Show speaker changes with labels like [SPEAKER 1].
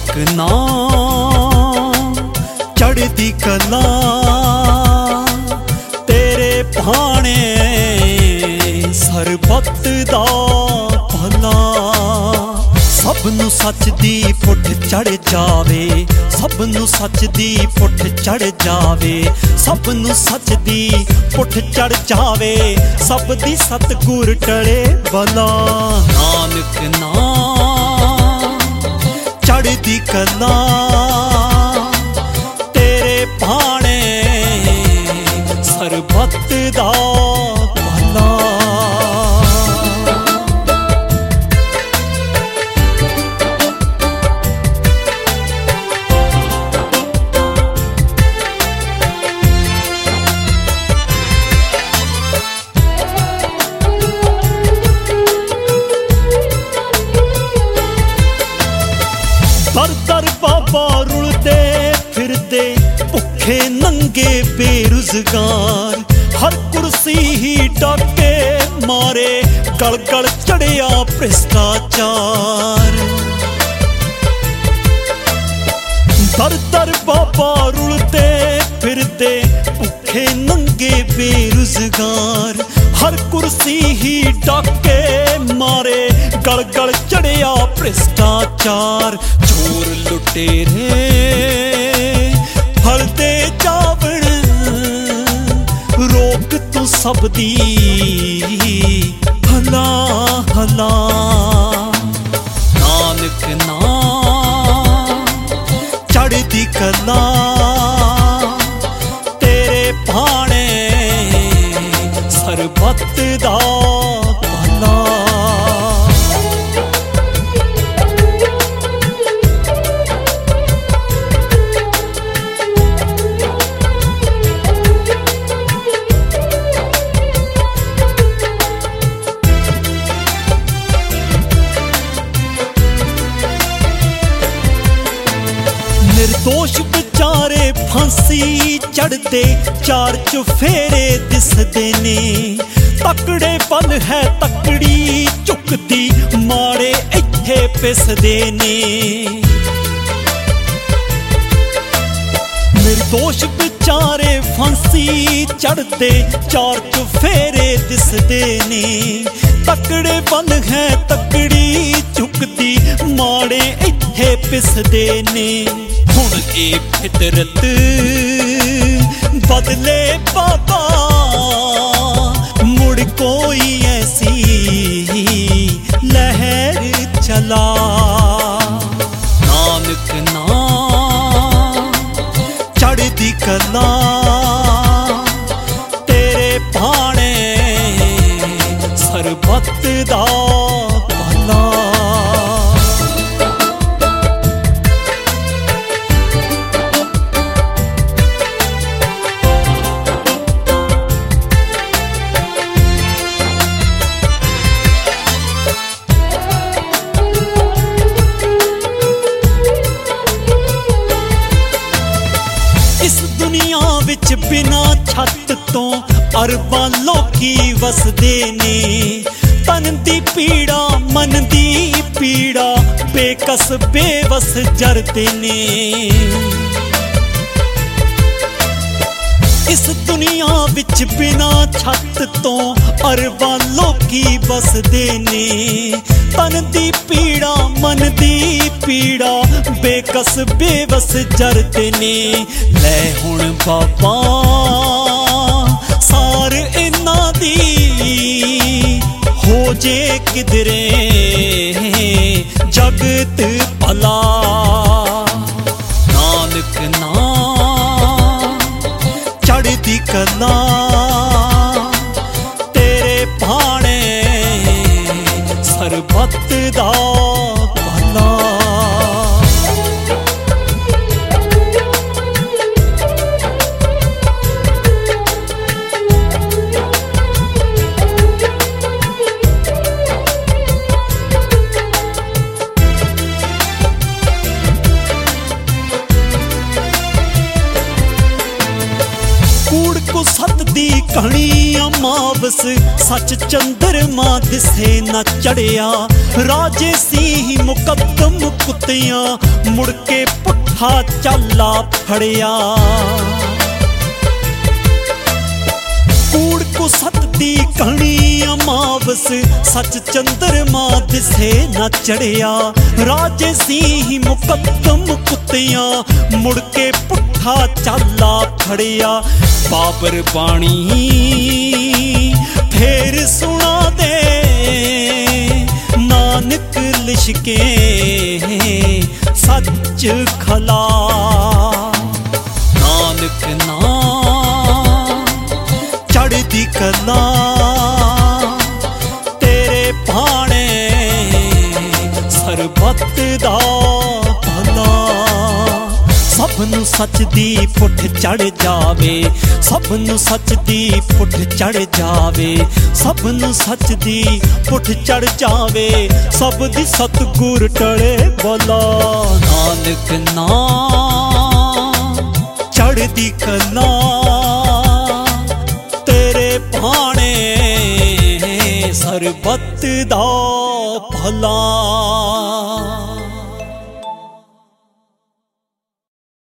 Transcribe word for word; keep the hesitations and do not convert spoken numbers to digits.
[SPEAKER 1] ਨਾਨਕ ਨਾਮ ਚੜ੍ਹਦੀ ਕਲਾ ਤੇਰੇ ਭਾਣੇ ਸਰਬੱਤ ਦਾ ਭਲਾ। ਸਭ ਨੂੰ ਸੱਚ ਦੀ ਫੁੱਟ ਚੜ ਜਾਵੇ, ਸਭ ਨੂੰ ਸੱਚ ਦੀ ਫੁੱਟ ਚੜ ਜਾਵੇ, ਸਭ ਨੂੰ ਸੱਚ ਦੀ ਫੁੱਟ ਚੜ ਜਾਵੇ, ਸਭ ਦੀ ਸਤਿਗੁਰ ਟਲੇ ਬਲਾ। ਨਾਨਕ ਨਾਮ ਚੜ੍ਹਦੀ ਕਲਾ ਤੇਰੇ ਭਾਣੇ ਸਰਬੱਤ ਦਾ ਭਲਾ। ਦਰ ਦਰ ਬਾਬਾ ਰੁਲਦੇ ਫਿਰਦੇ ਭੁੱਖੇ ਨੰਗੇ ਬੇਰੁਜ਼ਗਾਰ, ਹਰ ਕੁਰਸੀ ਹੀ ਡਾਕੇ ਮਾਰੇ, ਗਲ ਗਲ ਚੜਿਆ ਭ੍ਰਿਸ਼ਟਾਚਾਰ। ਦਰ ਦਰ ਬਾਬਾ ਰੁਲਦੇ ਫਿਰਦੇ ਭੁੱਖੇ ਨੰਗੇ ਬੇਰੁਜ਼ਗਾਰ, ਹਰ ਕੁਰਸੀ ਹੀ ਡਾਕੇ ਮਾਰੇ, ਗਲ ਗਲ ਚੜਿਆ ਭ੍ਰਿਸ਼ਟਾਚਾਰ। ਚੋਰ ਲੁਟੇਰੇ ਹਲਦੇ ਚਾਵਣ, ਰੋਕ ਤੂੰ ਸਭ ਦੀ ਹਲਾ ਹਲਾ। ਨਾਨਕ ਨਾਮ ਚੜ੍ਹਦੀ ਕਲਾ ਤੇਰੇ ਭਾਣੇ ਸਰਬੱਤ ਦਾ ਭਲਾ। ਨਿਰਦੋਸ਼ ਵਿਚਾਰੇ ਫਾਂਸੀ ਚੜ੍ਹਦੇ, ਚਾਰ ਚੁਫੇਰੇ ਦਿਸਦੇ ਨੇ, ਤਕੜੇ ਪਲ ਹੈ ਤਕੜੀ ਝੁਕਦੀ, ਮਾੜੇ ਇੱਥੇ ਪਿਸਦੇ ਨੇ। ਨਿਰਦੋਸ਼ ਵਿਚਾਰੇ ਫਾਂਸੀ ਚੜ੍ਹਦੇ, ਚਾਰ ਚੁਫੇਰੇ ਦਿਸਦੇ ਨੇ, ਤਕੜੇ ਪਲ ਹੈ ਤਕੜੀ ਝੁਕਦੀ, ਮਾੜੇ ਇੱਥੇ ਪਿਸਦੇ ਨੇ। ਹੁਣ ਇਹ ਫਿਤਰਤ ਬਦਲੇ ਬਾਬਾ, ਮੁੜ ਕੋਈ ਐਸੀ ਲਹਿਰ ਚਲਾ। ਨਾਨਕ ਨਾਮ ਚੜ੍ਹਦੀ ਕਲਾ ਤੇਰੇ ਭਾਣੇ ਸਰਬੱਤ ਦਾ ਭਲਾ। ਇਸ ਦੁਨੀਆ ਵਿੱਚ ਬਿਨਾਂ ਛੱਤ ਤੋਂ ਅਰਬਾਂ ਲੋਕੀ ਵਸਦੇ ਨੇ, ਤਨ ਦੀ ਪੀੜਾ ਮਨ ਦੀ ਪੀੜਾ ਬੇਕਸ ਬੇਵਸ ਜਰਦੇ ਨੇ। ਇਸ ਦੁਨੀਆ ਵਿੱਚ ਬਿਨਾਂ ਛੱਤ ਤੋਂ ਅਰਬਾਂ ਲੋਕੀ ਵਸਦੇ ਨੇ, ਤਨ ਦੀ ਪੀੜਾ ਮਨ ਦੀ ਪੀੜਾ ਬੇਕਸ ਬੇਵਸ ਜਰਦੇ ਨੇ। ਲੈ ਹੁਣ ਬਾਬਾ ਸਾਰ ਇਹਨਾਂ ਦੀ, ਹੋ ਜੇ ਕਿਧਰੇ ਜਗਤ ਭਲਾ। ਨਾਨਕ ਨਾਮ ਚੜ੍ਹਦੀ ਕਲਾ ਤੇਰੇ ਭਾਣੇ ਸਰਬੱਤ ਦਾ ਭਲਾ। ਕੂੜ ਕੁ ਸੱਤ ਦੀ ਕਹਾਣੀ ਅਮਾਵ अमावस सच चंद्रमा दिसे न चढ़िया। राजे सी मुकद्दम कुत्तियां मुड़ के पुट्ठा चाला फड़िया। कूड़ को सत दी कहानी अमावस सच चंद्रमा दिसे न चढ़िया। राजे सी मुकद्दम कुत्तियां मुड़ के पुट्ठा चाला फड़िया। बाबर बाणी फेर सुना दे नानक लिशके सच खला। नानक नाम चढ़दी कला तेरे भाणे सरबत दा भला। सबनू सच दी पुठ चढ़ जावे, सबनू सच दी पुठ चढ़ जावे, सबनू सच दी पुठ चढ़ जावे। सब दी सतगुर टले भला। नानक नाम चढ़दी कला तेरे भाणे सरबत दा भला।